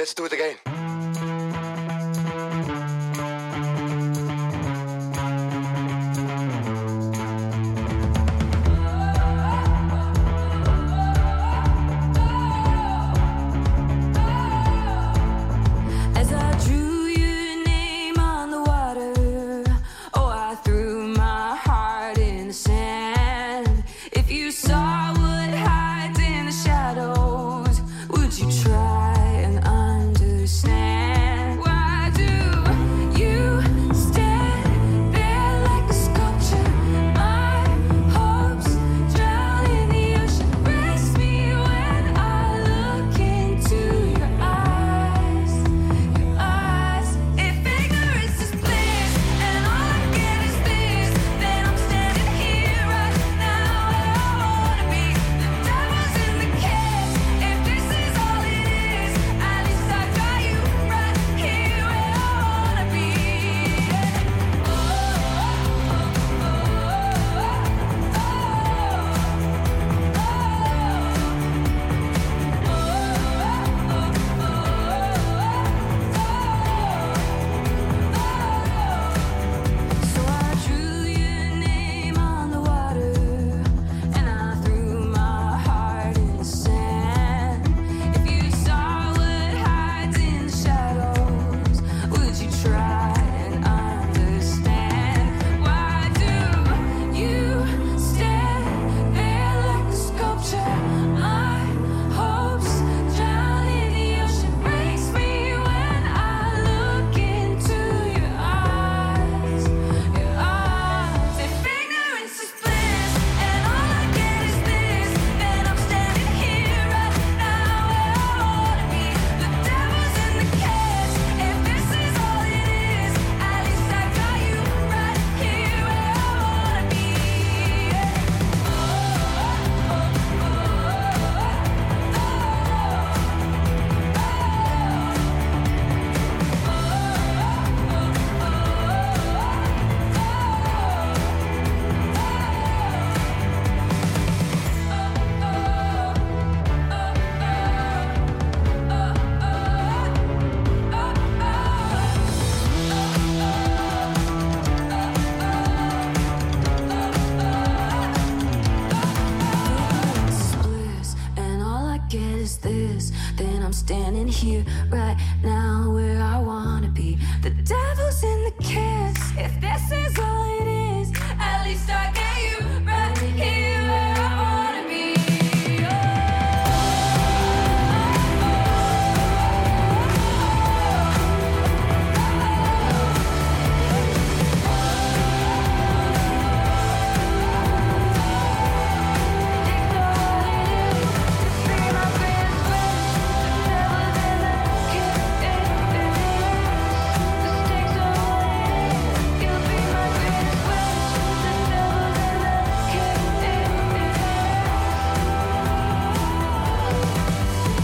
Let's do it again. As I drew your name on the water, oh, I threw my heart in the sand. If you saw what hides in the shadows, would you try and understand? Why do you stand there like a sculpture? My hopes drown in the ocean. Brace me when I look into your eyes. Your eyes. If ignorance is bliss and all I get is this, then I'm standing here right now where I wanna be. The devil's in the kiss. If this is all it is, at least I got you right here where I wanna be. So I drew your name on the water, and I threw my heart in the sand. If you saw what hides in the shadows, would you try and understand? Why do you stand there like a sculpture? My hopes drown in the ocean. Breaks me when I look into your eyes. Your eyes. If ignorance is bliss and all I get is this, then I'm standing here right now where I wanna be. The devil's in the kiss. If this is all it is, at least I got you right here where I wanna be. Bliss, and all I get is this, then I'm standing here right now where I wanna be. The devil's in the kiss. If this is all it is, at least I get you right